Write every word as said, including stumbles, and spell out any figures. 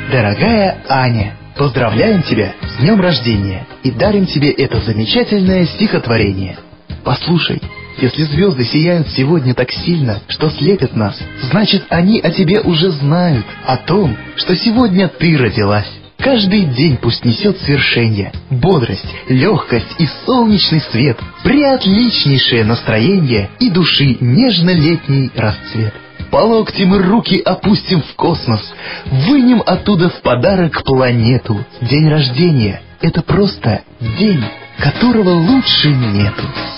Дорогая Аня, поздравляем тебя с днем рождения и дарим тебе это замечательное стихотворение. Послушай, если звезды сияют сегодня так сильно, что слепят нас, значит, они о тебе уже знают, о том, что сегодня ты родилась. Каждый день пусть несет свершение, бодрость, легкость и солнечный свет, преотличнейшее настроение и души нежно-летний расцвет. По локти мы руки опустим в космос, вынем оттуда в подарок планету. День рождения — это просто день, которого лучше нету.